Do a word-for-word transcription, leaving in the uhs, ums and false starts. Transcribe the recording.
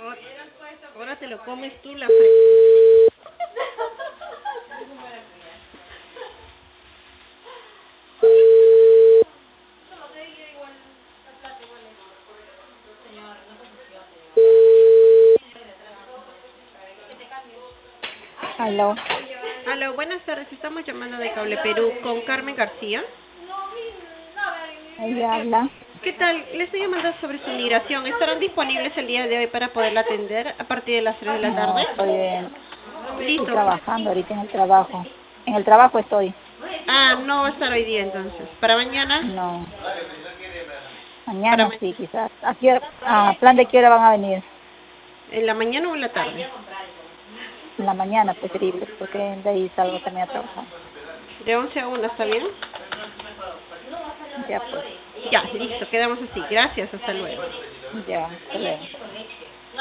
Ahora, ahora te lo comes tú la fre... Aló, Aló, buenas tardes. Estamos llamando de Cable Perú con Carmen García. ella habla. ¿Qué tal? Le estoy llamando sobre su migración. ¿Estarán disponibles el día de hoy para poderla atender a partir de las tres de la No, tarde? estoy, en- estoy Listo. trabajando ahorita en el trabajo. En el trabajo estoy. Ah, no va a estar hoy día entonces. ¿Para mañana? No, Para mañana ma- sí, quizás. ¿A qué hora, a plan de qué hora van a venir? ¿En la mañana o en la tarde? En la mañana, preferible, porque de ahí salgo también a trabajar. De once a una, ¿está bien? Ya pues, Ya, listo. Quedamos así. Gracias. Hasta luego. ya, hasta luego.